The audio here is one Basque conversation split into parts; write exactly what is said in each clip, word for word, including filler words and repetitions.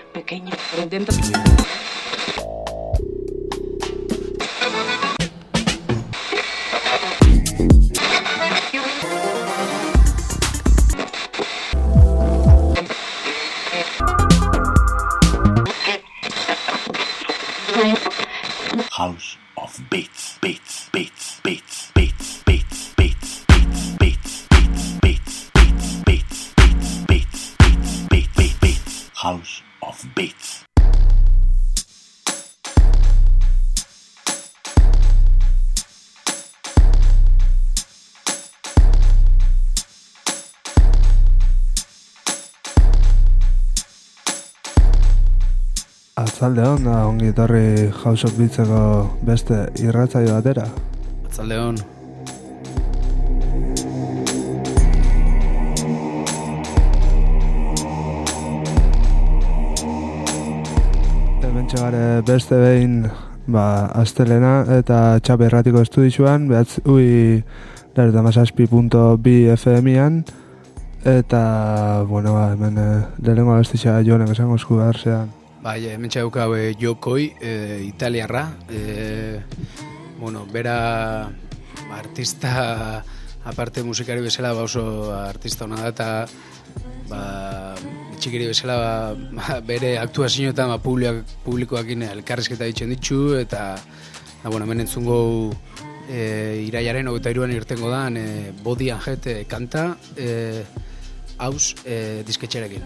pequeño, pero intento... House of Beats, Beats, Beats, Beats, Beats, Beats, Beats, Beats, Beats, Beats, Beats, Beats, Beats, Beats, Beats, Beats, Beats, Beats, House of Beats. Atzalde hon, da ongi etorri House of Beatseko beste irratsaio batera. Atzalde hon. Hementxe gare beste behin ba, astelena eta Txape Erratiko estudisuan, behatz ui lereta masazpi punto bi F M-an, eta, bueno, ba, hemen eh, lehenengo abestitxa joanek esango esku behar zean. Bai, hemen txaukau e, Jokoi, e, italiarra, e, bueno, bera artista, aparte musikari bezala, ba oso artista hona da, eta ba, txikiri bezala ba, bere aktuazioetan ba, publiak, publikoakin elkarrizketa ditzen ditu, eta ba, bueno, hemen entzungo e, iraiaren hogeita hiruan irtengo da, e, Body and Head e, kanta, e, hauz e, disketxerekin.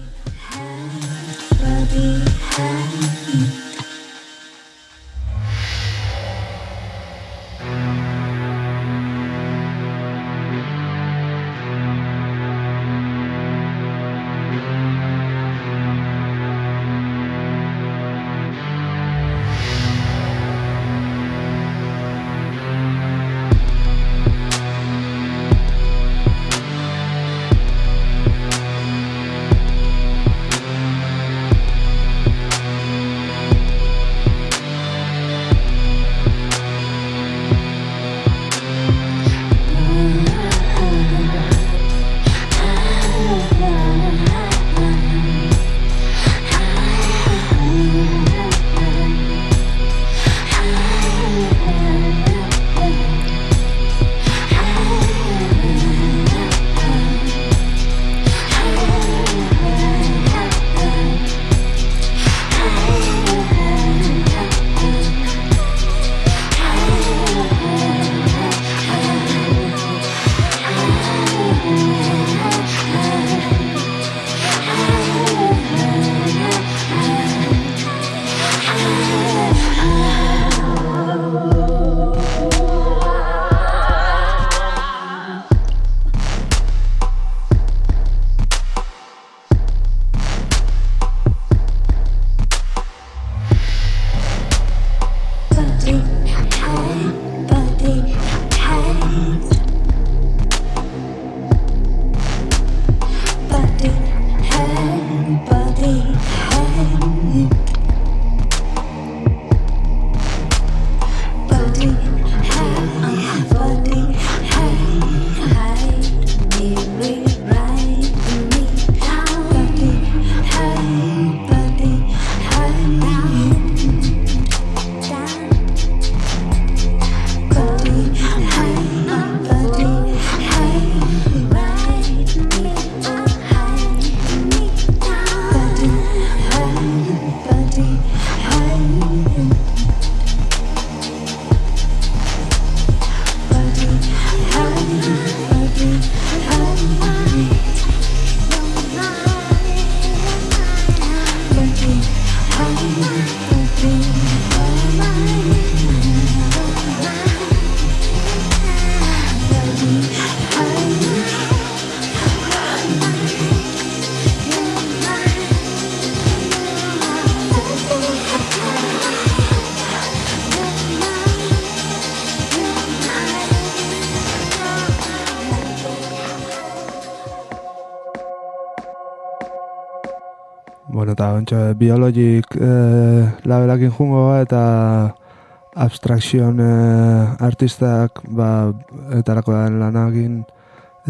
Bueno, eta ontsa biologic eh, labelakin jungo eta abstraction eh, artistak ba, etarako da lanakin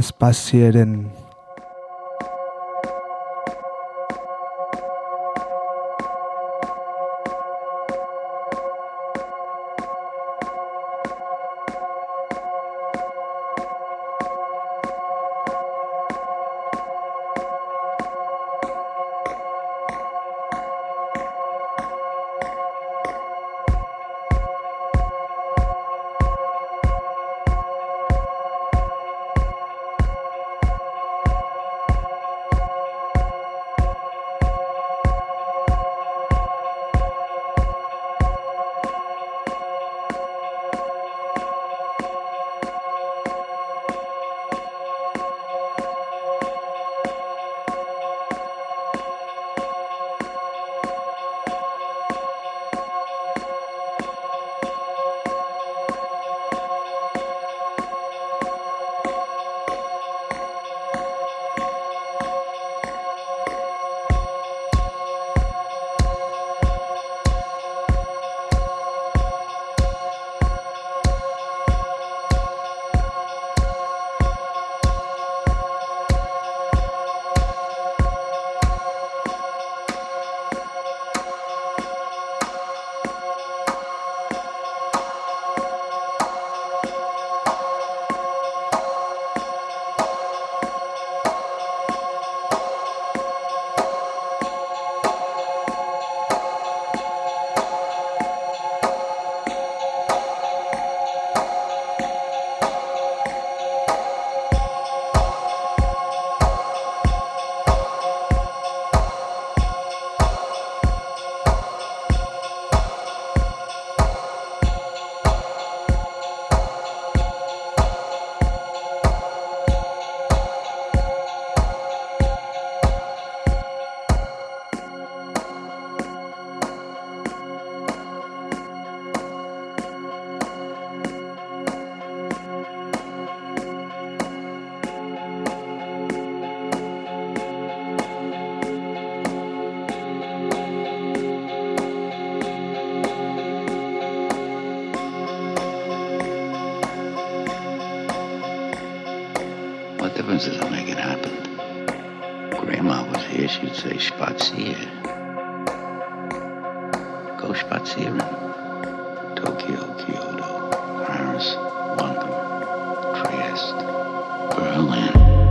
espazieren. Grandma was here, she'd say, spazier. Go spazieren. Tokyo, Kyoto, Paris, London, Trieste, Berlin.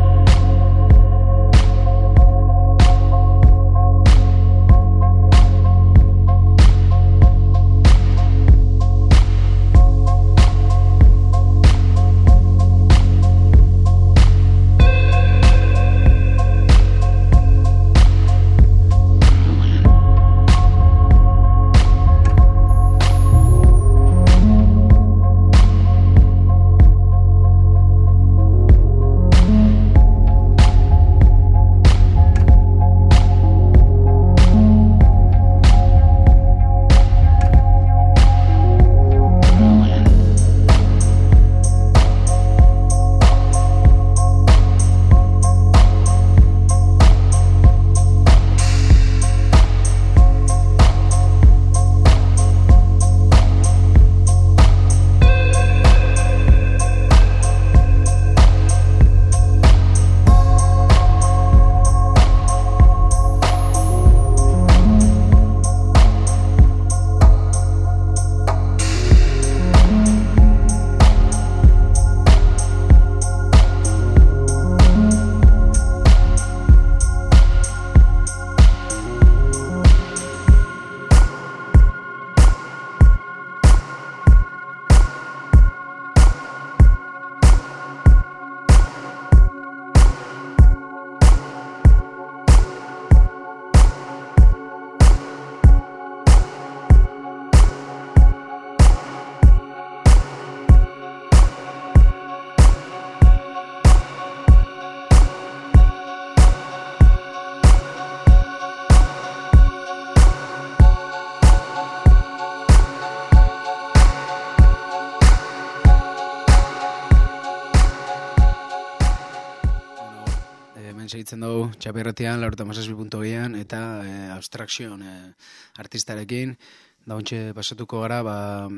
Segitzen dugu txapirretian, laurta mazazpi puntu gehian, eta e, abstrakzion e, artistarekin. Da ontxe pasatuko gara, ba,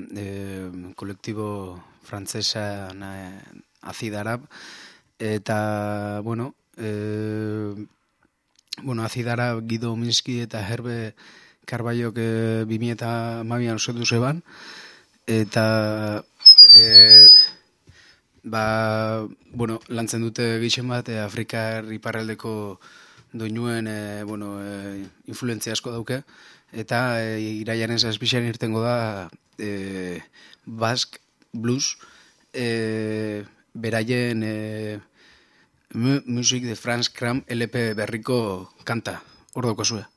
e, kolektibo frantzesa e, Acid Arab, eta, bueno, e, bueno, Acid Arab, Guido Minski eta Herbe Karbaiok e, bimi eta mabian osetu zeban, eta... E, Ba, bueno, lantzen dute gixen bat, e, Afrikar iparraldeko doinuen e, bueno, e, influentzia asko dauke, eta e, iraiaren zazpixan irtengo da e, Basque Blues, e, beraien e, Music de France Cram L P berriko kanta, hor dauko zue.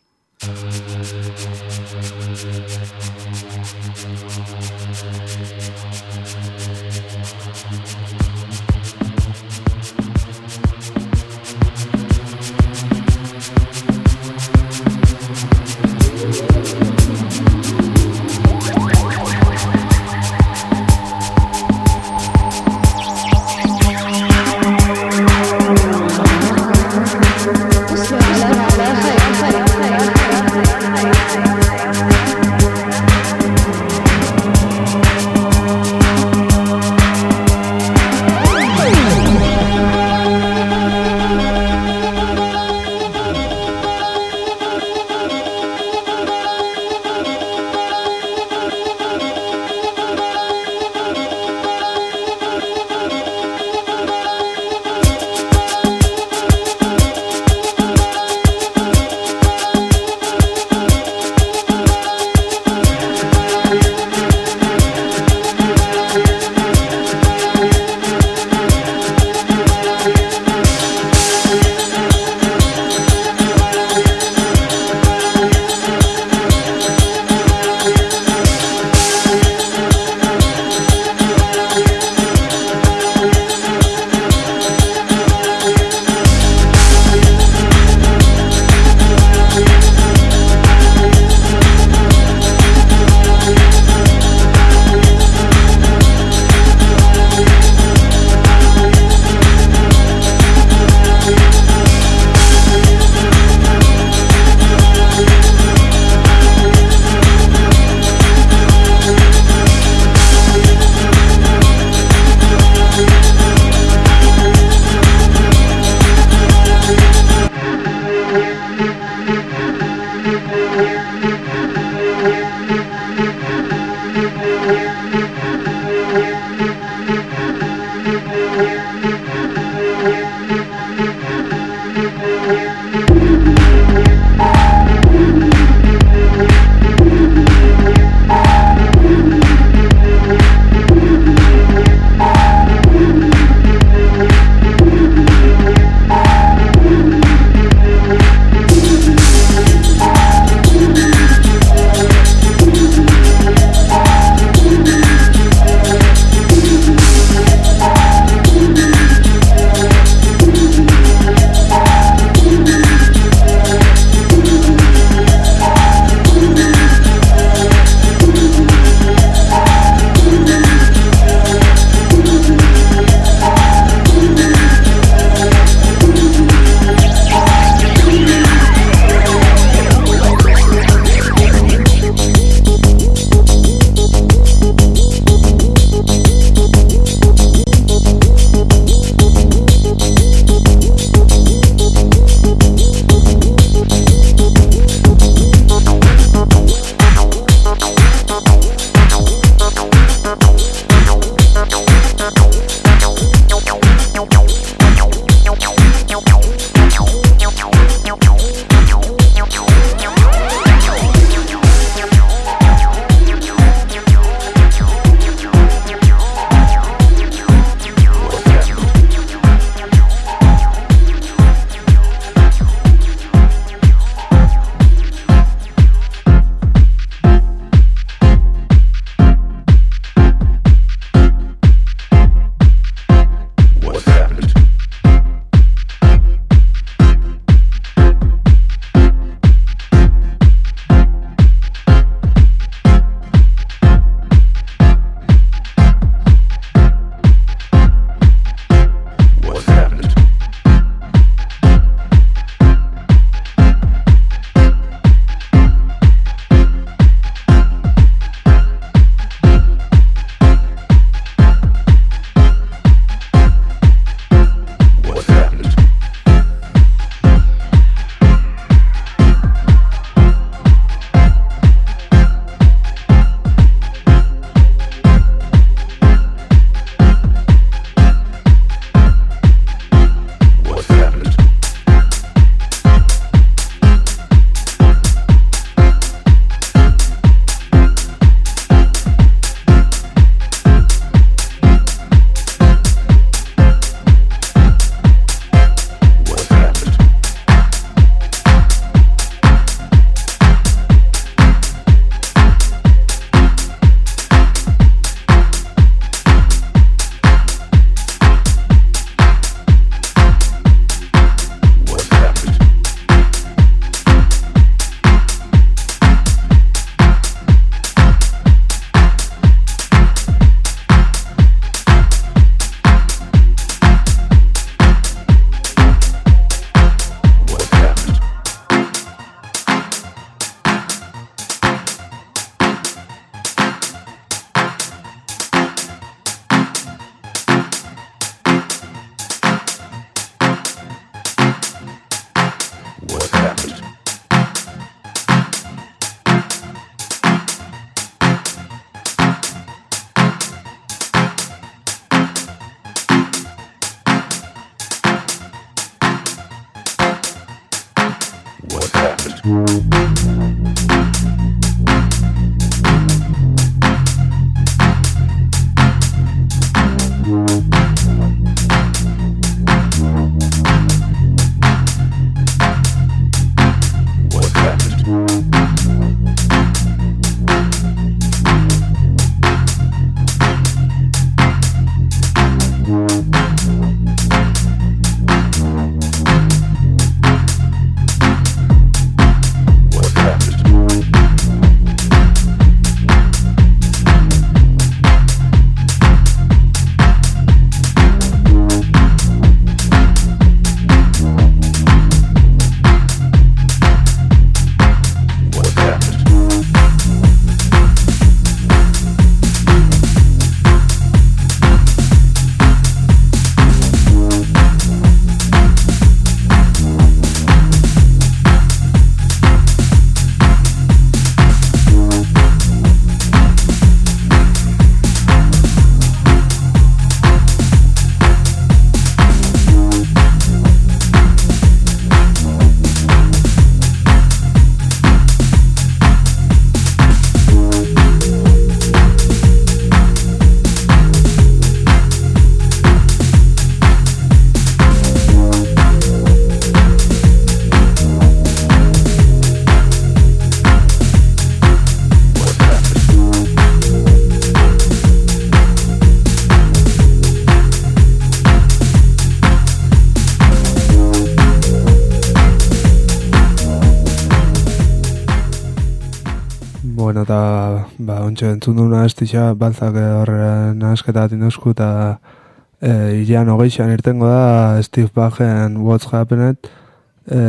Bueno, eta, ba, ontsa entzun duna estixa, baltzak horren asketa bat induzku, eta e, ilean hogeixan irtengo da Steve Bagen What's Happened e,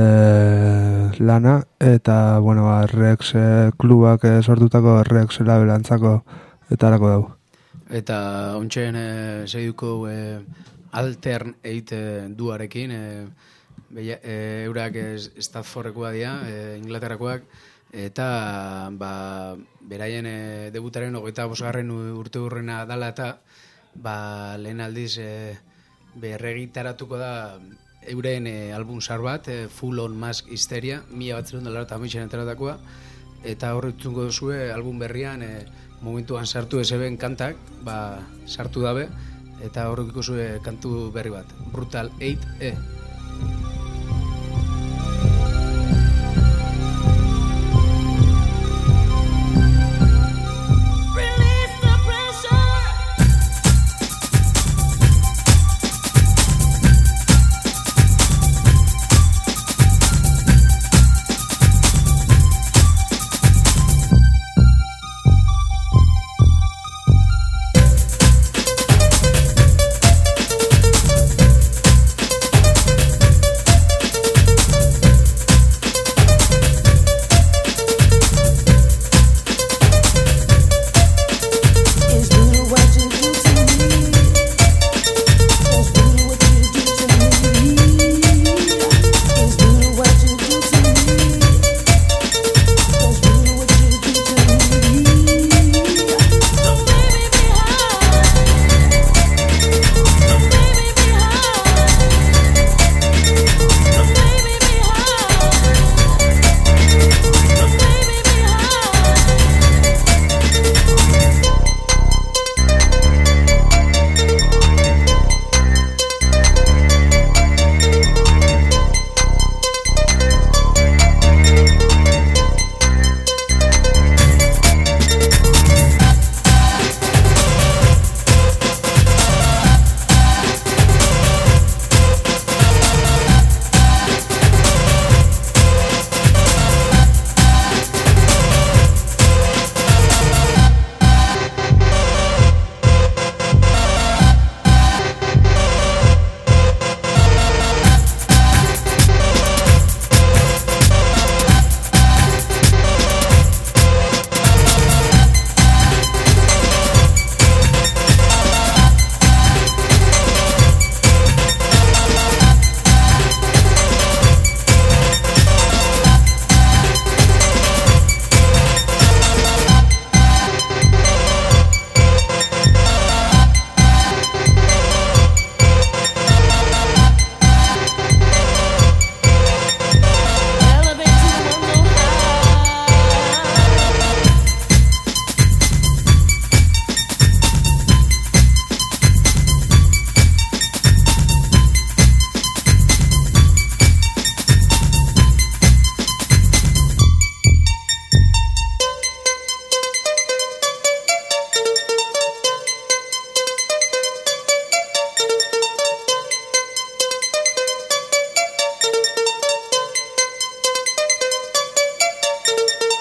lana, eta, bueno, ba, Rex e, klubak e, sortutako Rex labelantzako eta arako dau. Eta ontsen e, zeiduko e, altern eite duarekin, e, beia, e, eurak Stadforrekoa dira, e, Inglaterrakoak, eta ba, beraien e, debutaren hogeita bosgarren urte hurrena dala eta ba, lehen aldiz e, berregitaratuko da euren e, album zar bat, e, Full on Mask Hysteria, mila batzerun dela eta hamaitzen enteratakoa, eta horretungo duzue album berrian e, momentuan sartu ezeben kantak, ba, sartu dabe, eta horrekiko zue kantu berri bat, Brutal eight E.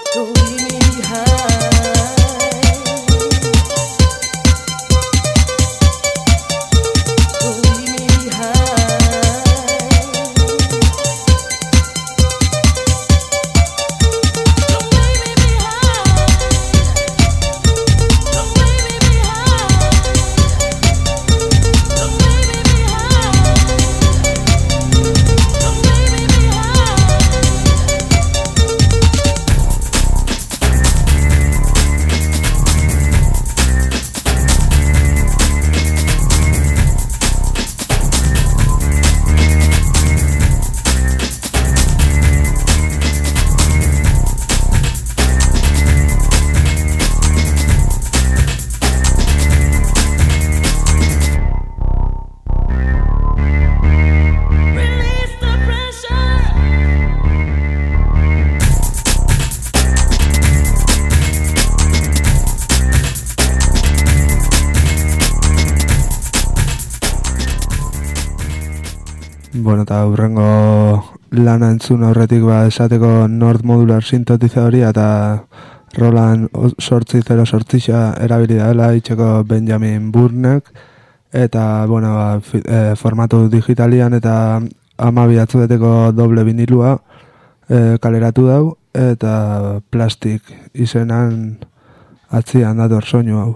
Bueno, eta hurrengo lana entzun aurretik ba esateko Nord Modular sintetizadoria eta Roland sortzi zero sortzixa erabili dela itxeko Benjamin Burnek eta bueno, ba, fi, e, formatu digitalian eta hamabi atzubeteko doble vinilua e, kaleratu dau eta plastik izenan atzian dator soinu hau.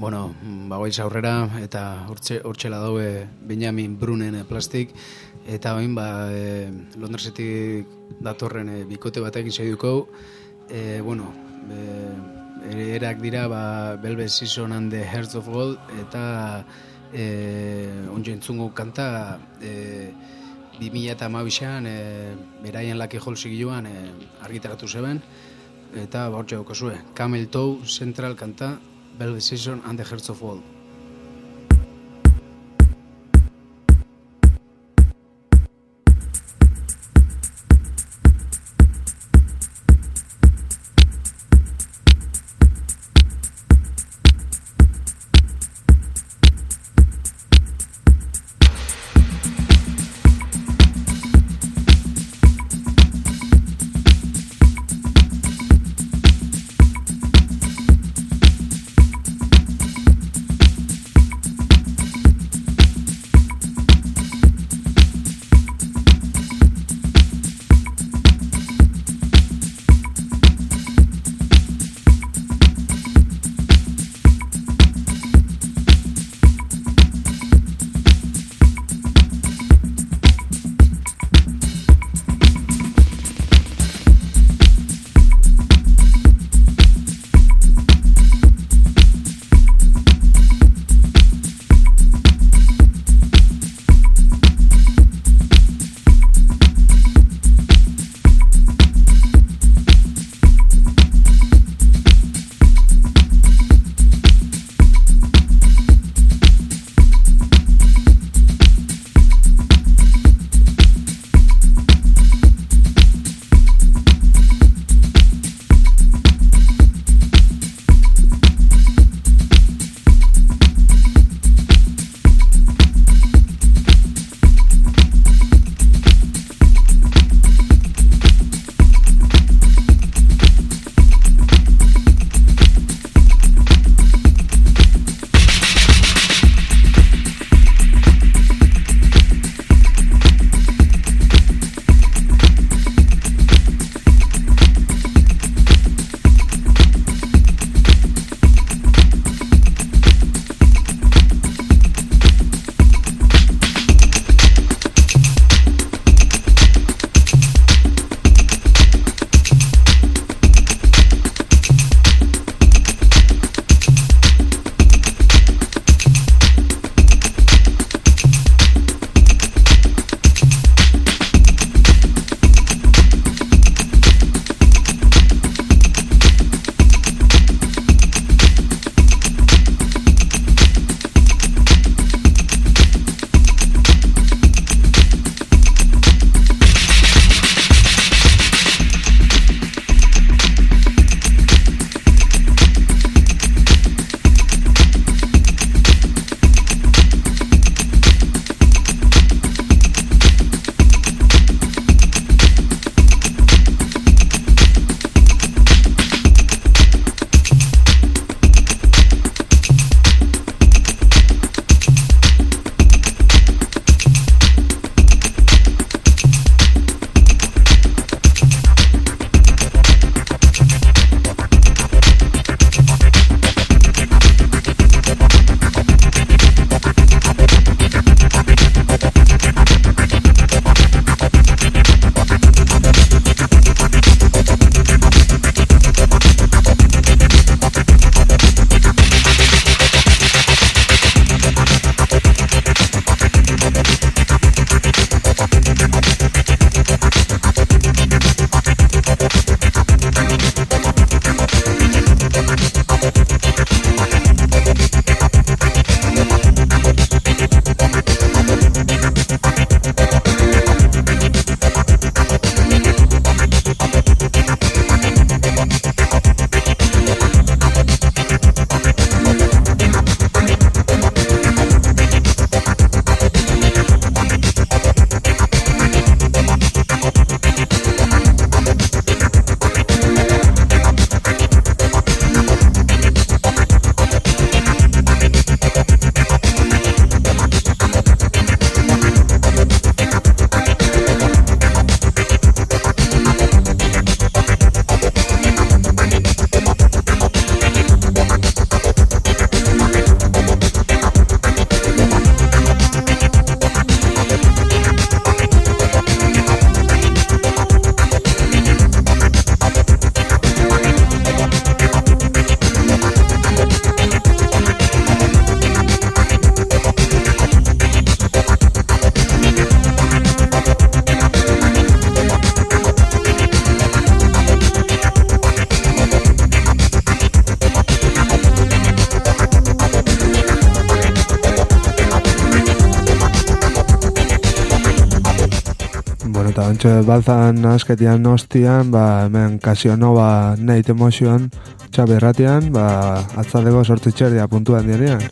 bueno, bagoiz aurrera, eta hortxela daue Benjamin Brunen e, plastik, eta bain, ba, e, Londresetik datorren e, bikote batek izai dukau, e, bueno, e, erak dira, ba, Velvet Season and the Hearts of Gold, eta e, onjo entzungo kanta, e, bi mila eta hamabixan, e, beraien Lucky Hole zigiluan e, argitaratu zeben, eta bortxe daukazue, Camel Toe Central kanta, Velvet Season and the Hearts of Gold. ontsa balzan asketian ostian, ba, hemen Casionova Night Emotion Txabe erratian, ba, atzaldeko sortzi txerdia puntuan dianean.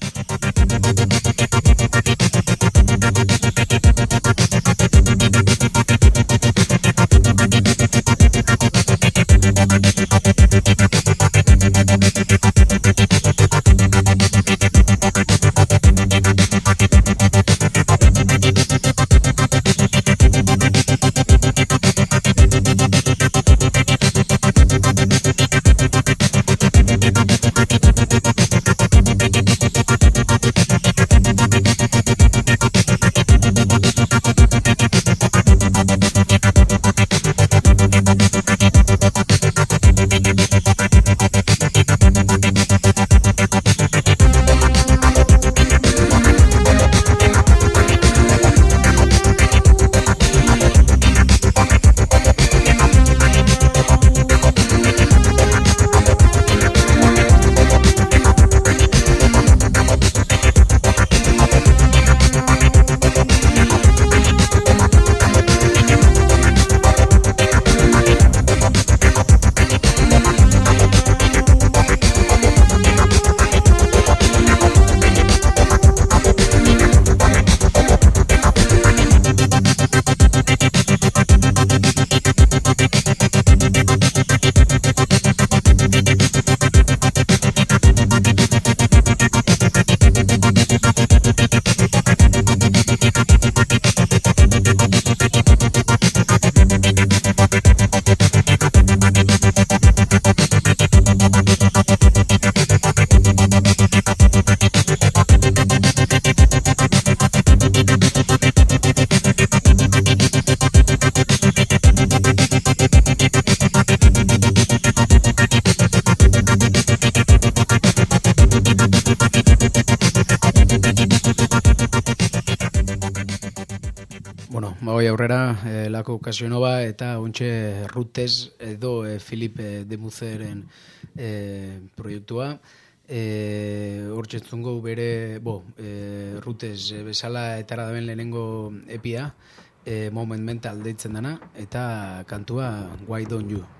Aurrera, eh, Lako Casionova eta ontxe Rutes edo eh, Filipe Demuzeren eh, proiektua. Eh, Hortxetzungo bere, bo, eh, Rutes eh, bezala etara daben lehenengo epia, eh, Moment Mental deitzen dana, eta kantua Why Don't You?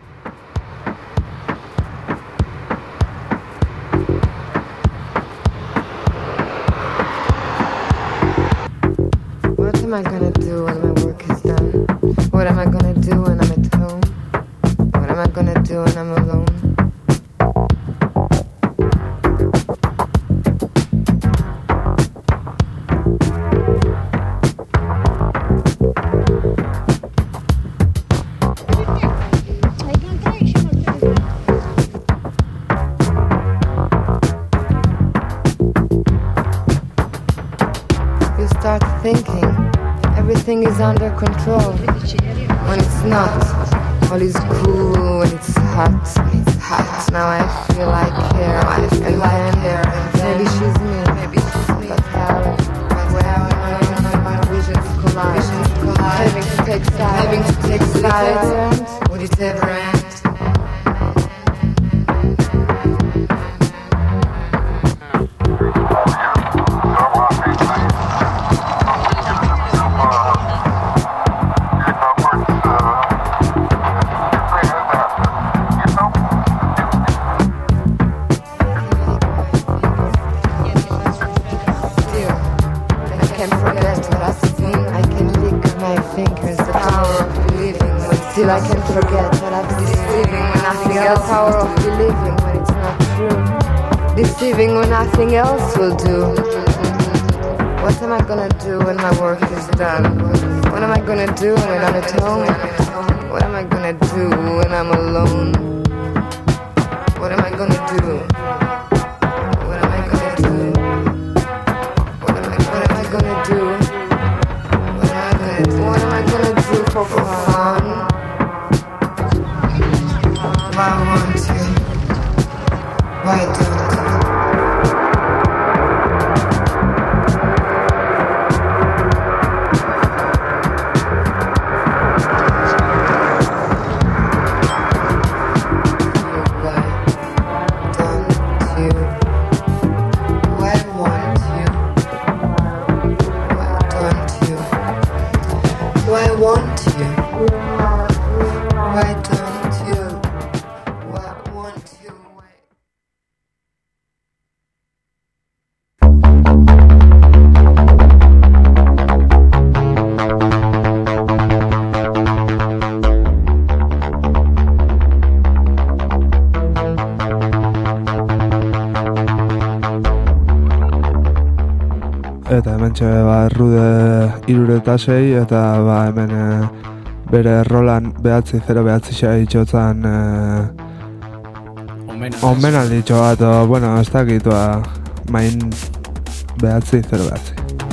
What am I gonna do when my work is done? What am I gonna do when I'm at home? What am I gonna do when I'm alone? You start thinking everything is under control when it's not. All is cool when it's hot. It's hot. Now I feel I care. Now I feel I care. Maybe she's me. Maybe she's me. But how? Where my visions collide. Visions collide. Having to take sides. Having to take sides. Would it ever end? Still I can't forget that I've been deceiving when nothing else. The power of believing when it's not true. Deceiving when nothing else will do. What am I gonna do when my work is done? What am I gonna do when I'm at home? What am I gonna do when I'm alone? What am I gonna do? What am I gonna do? What am I, what am I gonna do? What am I gonna do? What am I gonna do for fun? Why won't you? Why don't you? I want you. eta hemen txe ba, Rude irureta sei, eta ba, hemen e, bere rolan behatzi, zero behatzi xai itxotzan e, omen ditxo bat, o, bueno, ez dakit, ba, main behatzi, zero behatzi.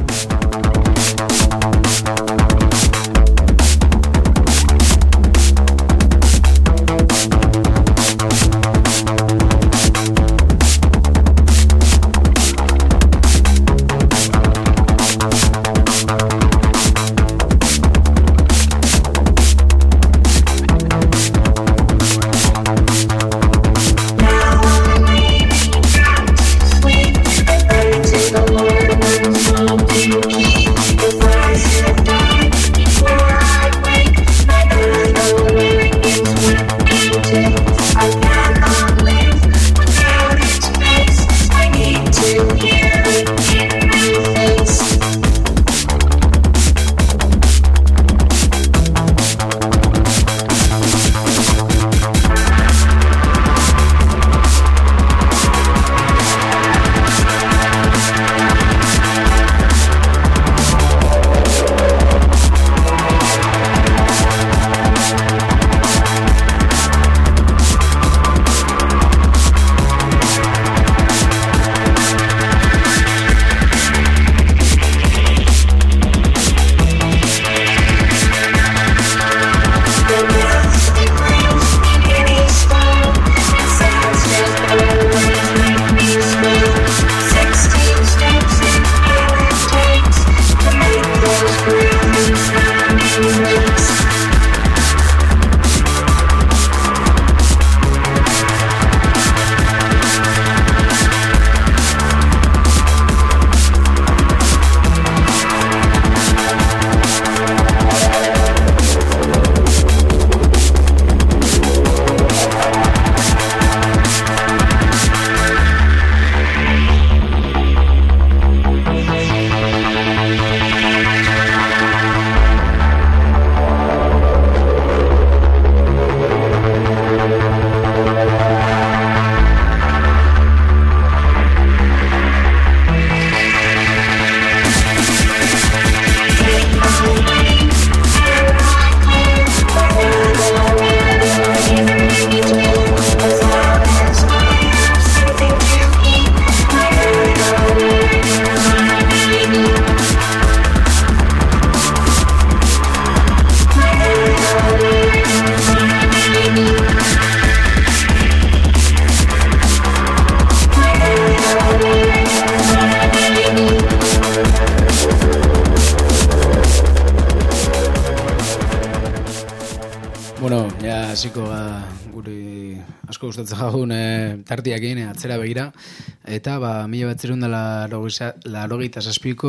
hasiko ba, guri asko gustatzen jagun e, tartiakin e, atzera begira, eta ba, mila bat zerun dela laurogeita zazpiko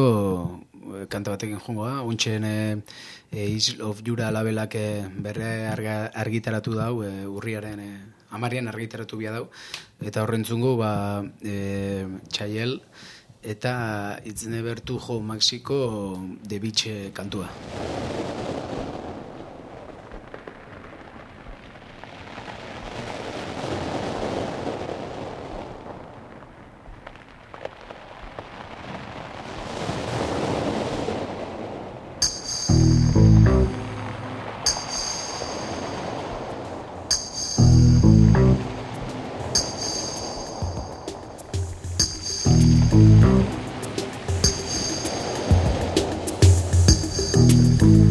e, kanta batekin jungo da, untxen e, e, Isle of Jura labelak e, berre arga, argitaratu dau, e, urriaren e, amarian argitaratu bia dau, eta horrentzungo ba, e, Txaiel, eta It's Never Too Hot Mexico The Beach kantua. Thank you.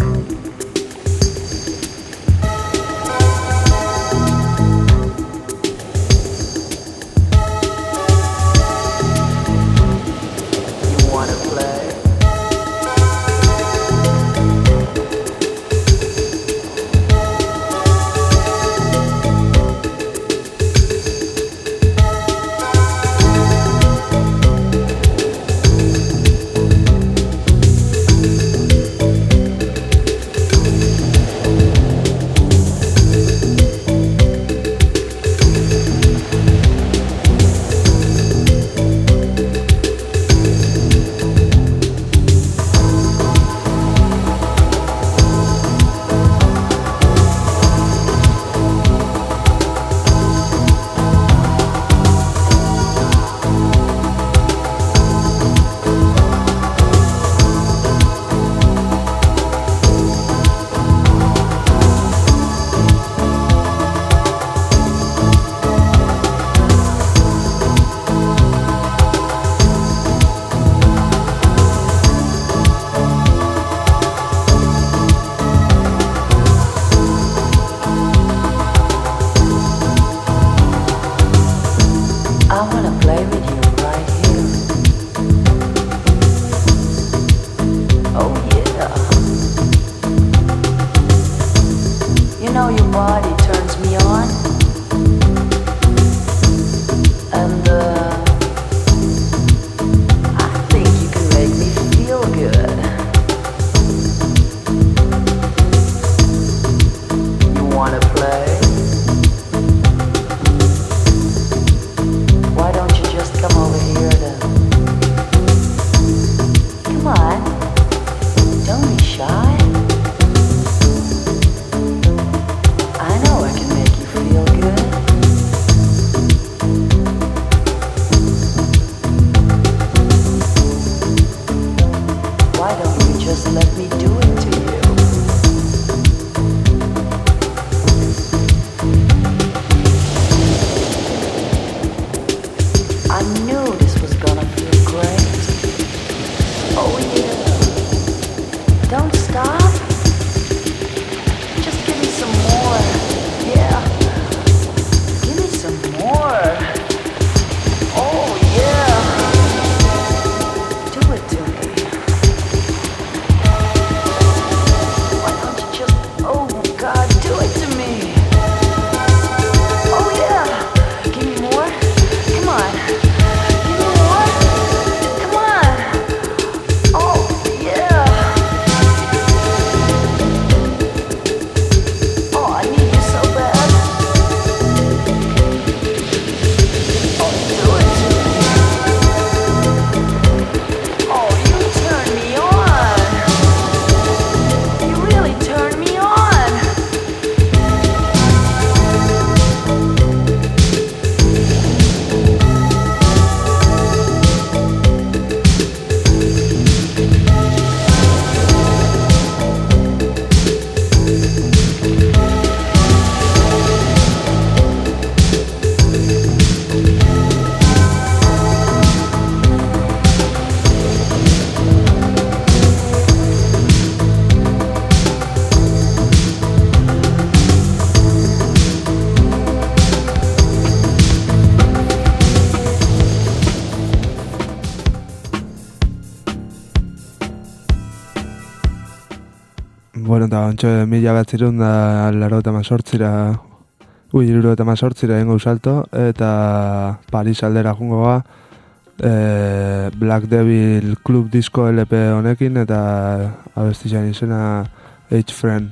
Bueno, eta ontsa mila bat zirun da laro eta mazortzira, ui, laro eta mazortzira ingo salto, eta Paris aldera jungo ga, e, Black Devil Club Disco L P honekin, eta abestizan izena H-Friend.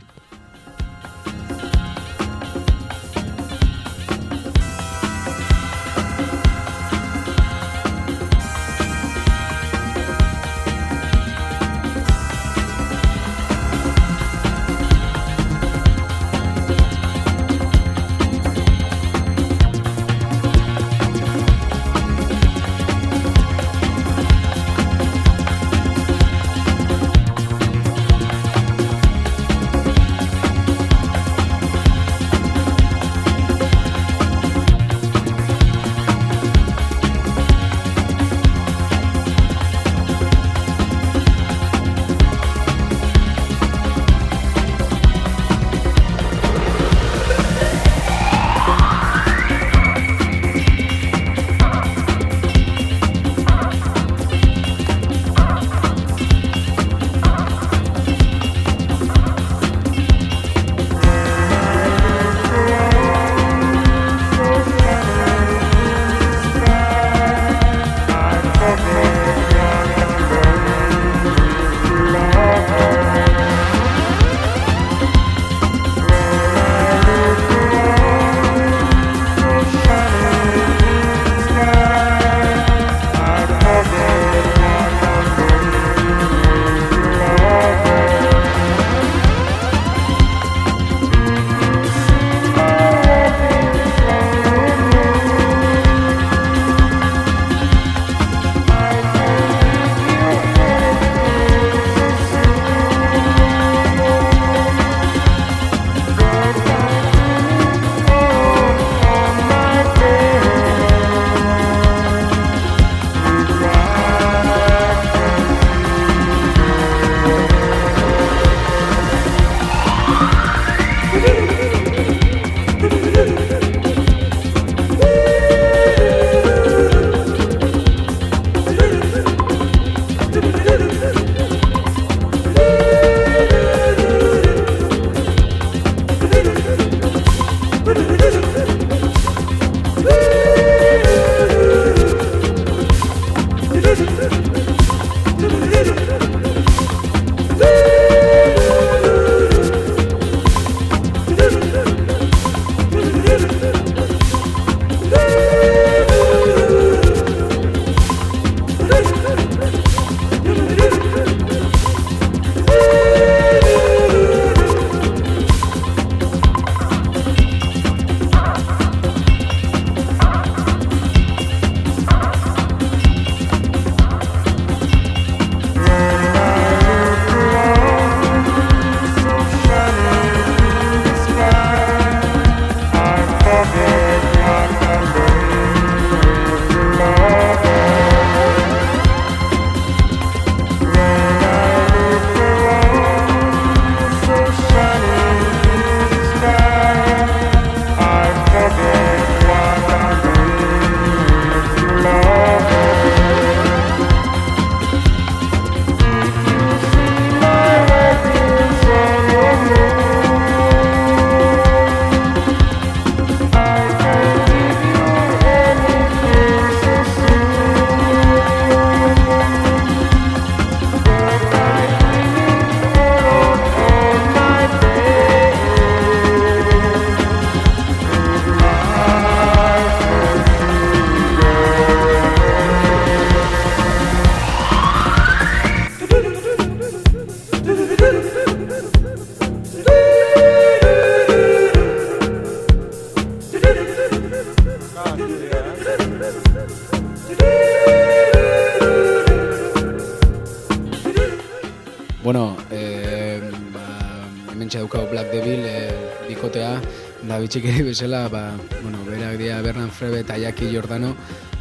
Bueno, eh, ba, hementxe daukau Black Devil, eh, bikotea, da bitxikeri bezala, ba, bueno, berak dira Bernan Frebe eta Jaki Giordano,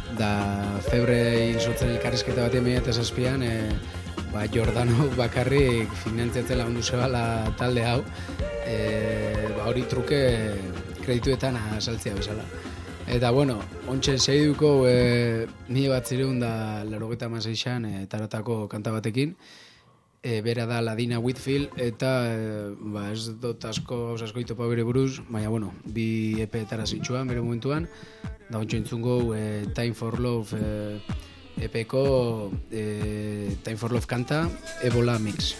da Febre hilzotzen elkarrizketa batean mila eta zazpian, eh, ba, Giordano bakarrik finantziatzen lagundu zebala talde hau, eh, ba, hori truke kredituetan asaltzea bezala. Eta, bueno, ontsen segiduko e, mila bat zireun da larogeita amaseixan e, taratako kanta batekin, e, bera da Ladina Whitfield, eta e, ba, ez dut asko asko itopa bere buruz, baina bueno, bi E P-etara zitsuan bere momentuan, da ontsu entzungo e, Time for Love e, E P-ko e, Time for Love kanta Ebola Mix.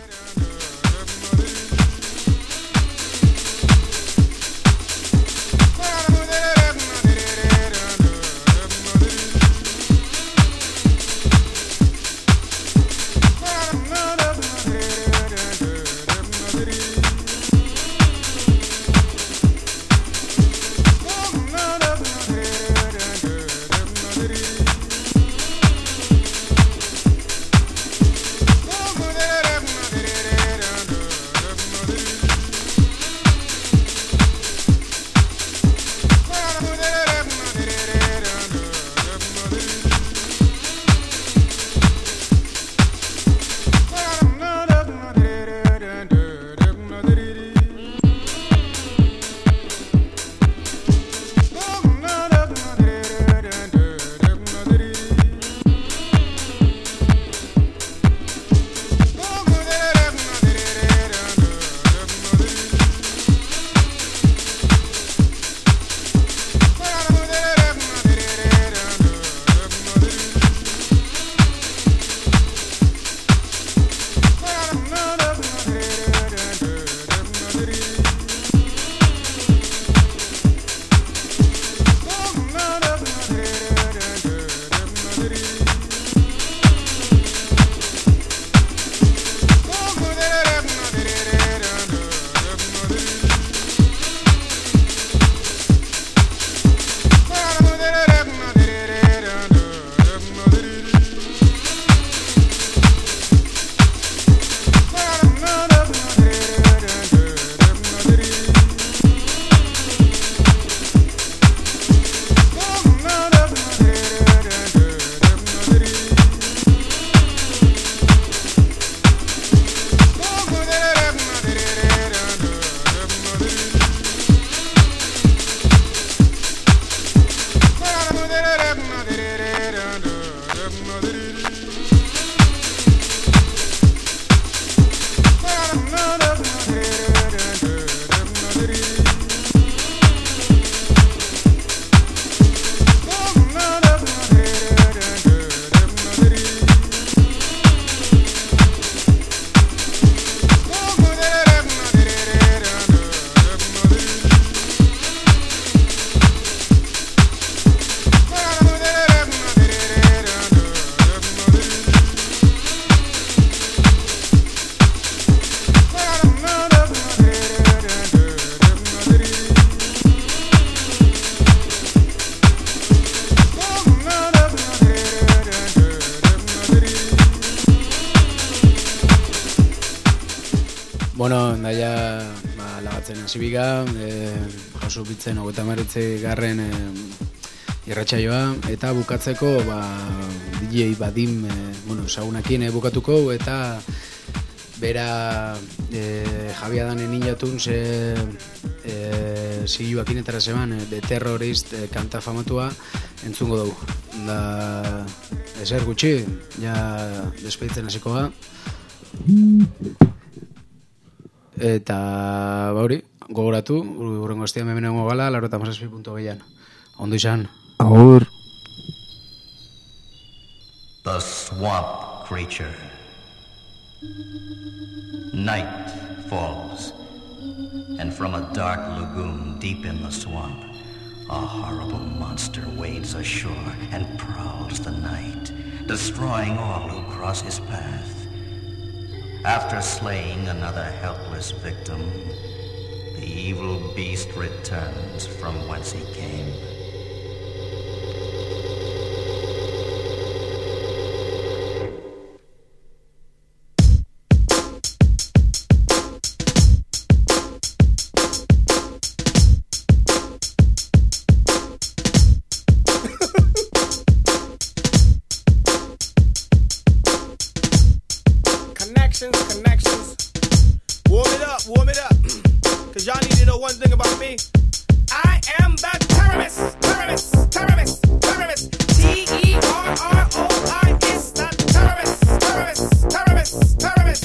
Bueno, daia ba, lagatzen hasibiga, e, jaso bitzen hogeita hamaretze garren e, irratsaioa, eta bukatzeko ba, D J Badim, e, bueno, sagunakin e, bukatuko, eta bera e, Javier Danen inatun ze e, ziluakin etara zeban, e, The Terrorist e, kanta famatua entzungo dugu. Da, ezer gutxi, ja despeditzen hasiko da. Eta bauri, gogoratu, urrengo estian hemen egongo gala, laurogeita hamazazpi puntu hogeian. Ondo izan. Agur. The swamp creature. Night falls, and from a dark lagoon deep in the swamp, a horrible monster wades ashore and prowls the night, destroying all who cross his path. After slaying another helpless victim, the evil beast returns from whence he came. Y'all need to know one thing about me. I am the terrorist, terrorist, terrorist, terrorist. T E R R O I S, the terrorist, terrorist, terrorist, terrorist.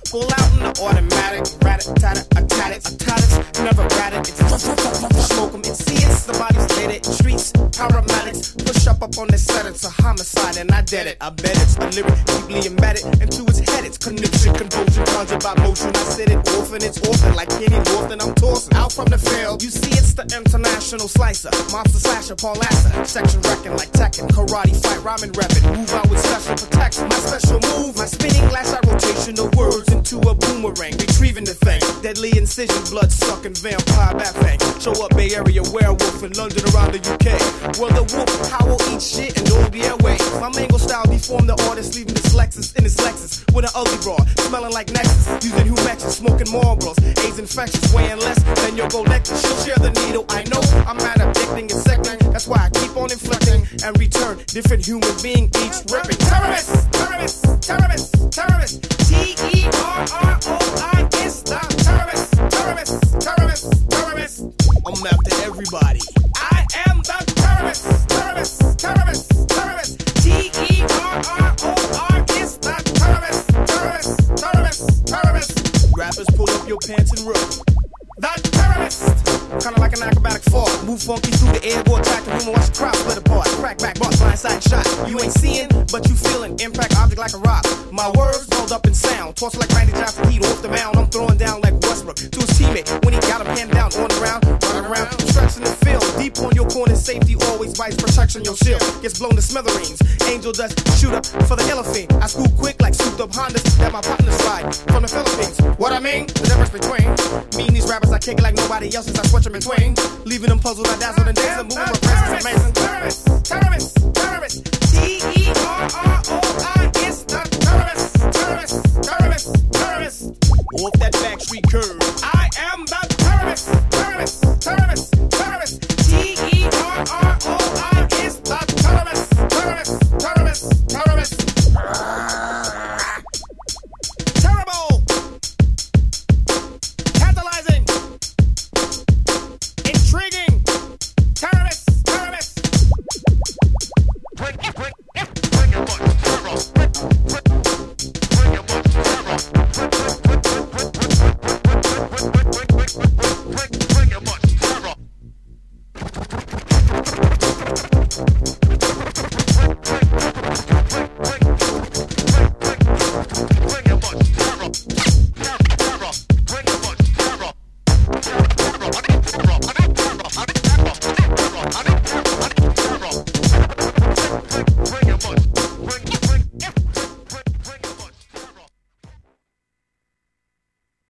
Pull out in the automatic, rat-a-tat-a, a-tat-it, a-tat-it, never rat it, it's smoke 'em, it's see it's the body's lit it, streets, paramedics, push up up on the set, it's a homicide, and I did it, I bet it's a lyric deeply embedded into its head, it's conniption, convulsion, conjured by motion, I said it often, it's often, like Kenny Norton, I'm tossing out from the field, you see it's the international slicer, monster slasher, Paul Lasser, section wrecking like Tekken, karate fight, rhyming rapping, move out with special protection, my special move, my spinning lash out rotation of words into a boomerang, retrieving the thing, deadly incision, blood sucking vampire bat fang, show up Bay Area werewolf in London around the U K, well the wolf howl eat shit and all the airways, my mango style deformed the artist, leaving this Lexus in his Lexus, with an ugly broad, smelling like Nexus, using Humexes, smoking Marlboros, AIDS infectious, weighing less than your gold necklace, she'll share the needle, I know, I'm mad addicting, it's sickening, that's why I keep on inflicting, and return, different human being, each ripping, terrorists, terrorists, terrorists, terrorists, T E R R O I S, the terrorists, terrorists, terrorists, terrorists, I'm after everybody, I am the terrorist, terrorist, terrorist, terrorist, T E R R O R S, the terrorist, terrorist, terrorist, terrorist, rappers pull up your pants and run. The terrorist, kinda like an acrobatic fall. Move funky through the air, go attack the room and watch the crowd split apart. Crack back, boss, blindside shot. You ain't seeing, but you feeling. Impact object like a rock. My words rolled up in sound. Toss like Randy Johnson, heat off the mound. I'm throwing down like Westbrook to his teammate when he got him hand down on the ground. Running around, stretching the field. Deep on your corner, safety always vice protection. Your shield gets blown to smithereens. Angel dust, shoot up for the elephant. I scoop quick like souped up Hondas that my partners ride from the Philippines. What I mean, the difference between me and these rappers, I kick it like nobody else since I switch them in twain. Leaving them puzzled, I dazzle and dance and moving my presence amazing. Terrorists, terrorists, terrorists, T E R R O